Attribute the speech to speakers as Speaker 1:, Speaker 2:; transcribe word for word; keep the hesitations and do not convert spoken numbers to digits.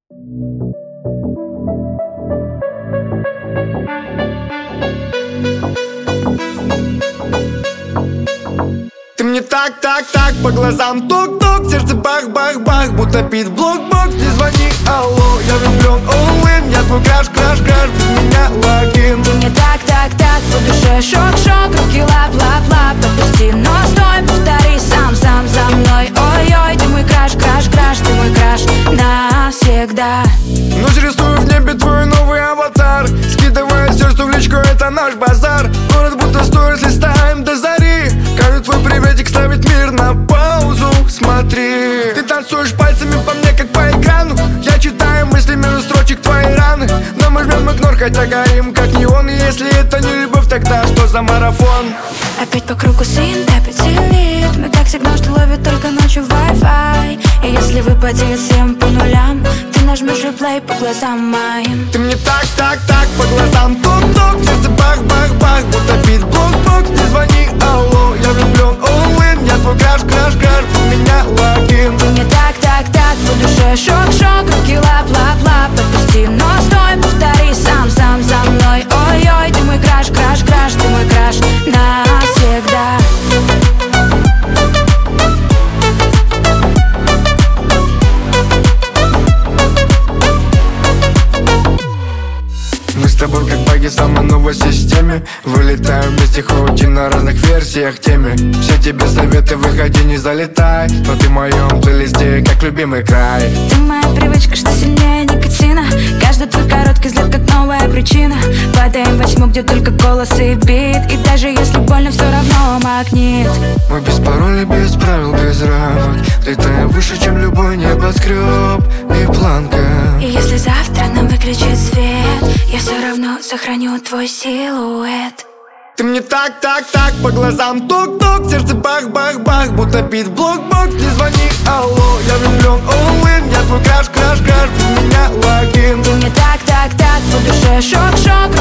Speaker 1: Ты мне так, так, так по глазам тук-тук, сердце бах-бах-бах, будто бит блокбокс. Не звони, алло, я влюблен all-in, я твой краш, краш, краш, без меня логин.
Speaker 2: Ты мне так, так, так, по душе шок-шок, руки лап-лап-лап, отпусти, но стой, повтори сам-сам за мной. Ой-ой, ты мой краш, краш, краш, ты мой краш навсегда.
Speaker 1: Ночь рисую в небе твой новый аватар, скидывая все, что в личку, это наш базар. Город будто сторис, листаем до зари. Каждый твой приветик ставит мир на паузу. Смотри, ты танцуешь пальцами по мне, как по экрану. Я читаю мысли между строчек твои раны. Но мы жмем игнор, хотя горим, как неон. И если это не любовь, тогда что за марафон?
Speaker 2: Опять по кругу синт, опять силит. Мы как сигнал, что ловит только ночью Wi-Fi. И если выпадет всем по нулям, ты нажмешь реплей по глазам моим.
Speaker 1: Ты мне так, так, так по глазам тук-тук, сердце бах-бах-бах, будто бит блокбокс. Не звони, алло, я влюблен all-in, я твой краш, краш, краш, без меня логин.
Speaker 2: Ты мне так, так, так, по душе шок-шок, руки лап-лап-лап, отпусти, но стой, повтори сам-сам за мной. Ой-ой, ты мой краш, краш, краш, ты мой краш навсегда.
Speaker 1: Мы с тобой как баги в самой новой системе. Вылетаем вместе, хоть и на разных версиях темы. Все тебе советы, выходи, не залетай. Но ты в моем плейлисте, как любимый край.
Speaker 2: Ты моя привычка, что сильнее никотина. Каждый твой короткий взгляд, как новая причина. Падаем во тьму, где только голос и бит. И даже если больно, все равно магнит.
Speaker 1: Мы без паролей, без правил, без рамок. Летаем выше, чем любой небоскреб и планка.
Speaker 2: И если завтра нам выключит свет, я все равно сохраню твой силуэт.
Speaker 1: Ты мне так, так, так по глазам тук-тук, сердце бах-бах-бах, будто бит блокбокс. Не звони, алло, я влюблен all-in, я твой краш, краш, краш, без меня логин.
Speaker 2: Ты мне так, так, так, по душе шок-шок,